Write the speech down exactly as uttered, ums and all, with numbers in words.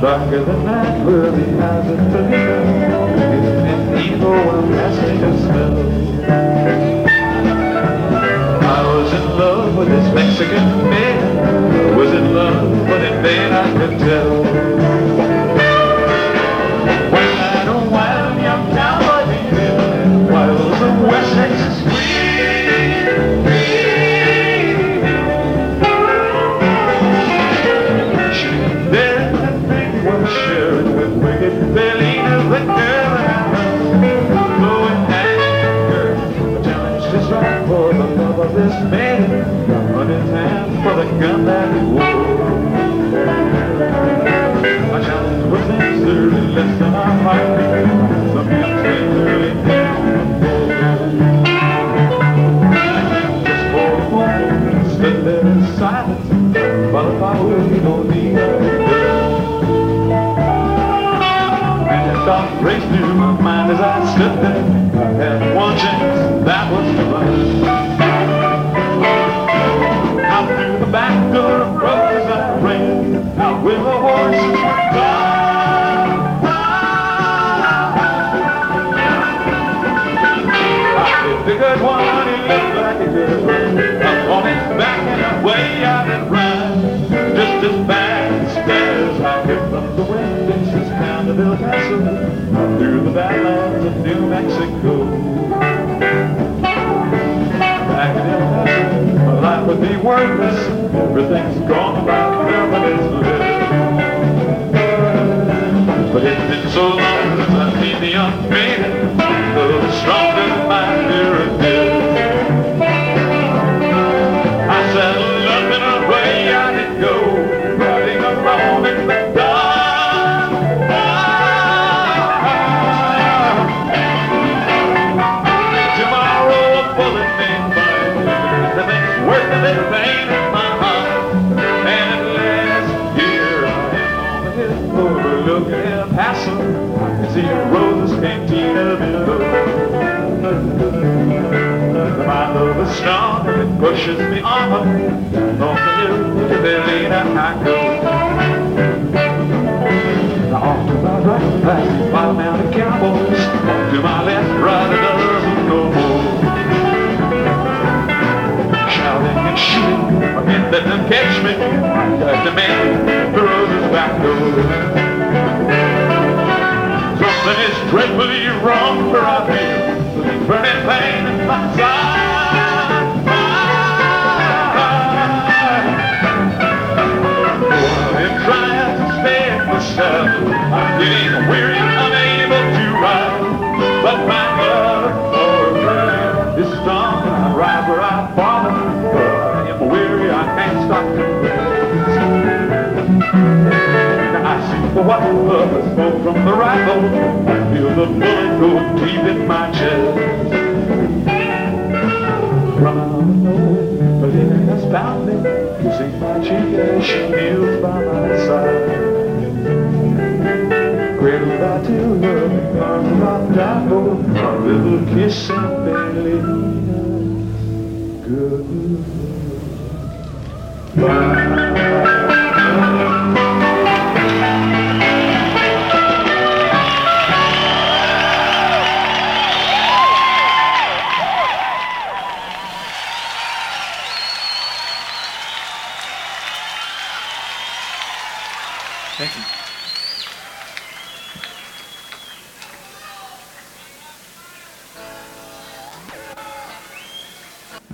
darker than night where the eyes of Felicia, and evil while casting a spell. I was in love with this Mexican maiden. I was in love, but in vain I could tell. One night a wild young cowboy began, wilds of West Texas free. She there that baby was sharing with wicked Felina, the girl that I love. Though it had girl, a challenge to strike for the love of this maiden, on his hand for the gun that he wore. My challenge was sincerely less than a heartbeat. Some young tenderly just for a moment, stood there in silence, followed by we don't need a girl. And a thought raced through my mind as I stood there. I had one chance, that was to run. Out through the back door of roses I ran, out with the horses were gone. I hit the good one, he looked like a good one. Up on his back and away I did run. Just as bad as stairs I hit from the wind, it's this town of El Paso, out through the badlands of New Mexico. Back in El Paso, my life would be worthless. Everything's gone about nobody's living. But it's been so long since I've seen the young maiden, a little stronger than my spirit is. I settled up in a way I did go, riding alone in the dark. Tomorrow a bullet may find everything's worth a little pain in my heart. And at last here I am on the hill overlooking El Paso. I can see a Rose's Cantina below. My love is strong and it pushes me onward. Down on the hill to Felina I go. Now off to my right, past five mounted cowboys. Off to my left, right a dozen no more. Shouting and shooting, I can't let them catch me. I got to man the Rose's back door. Something is dreadfully wrong, for I feel burning pain in my side. Oh, I'm trying to stay in the saddle. I'm getting weary, unable to ride. But my love for her is strong, and I ride where I follow. I am weary, I can't stop to rest. Now I see the white love that smoke from the rifle. I feel the bullet go deep in my chest. From out of nowhere, Felina has found me, kissing my cheek as she kneels by my side. Cradled by two loving arms about die for a little kiss and Felina. Goodbye. Thank you.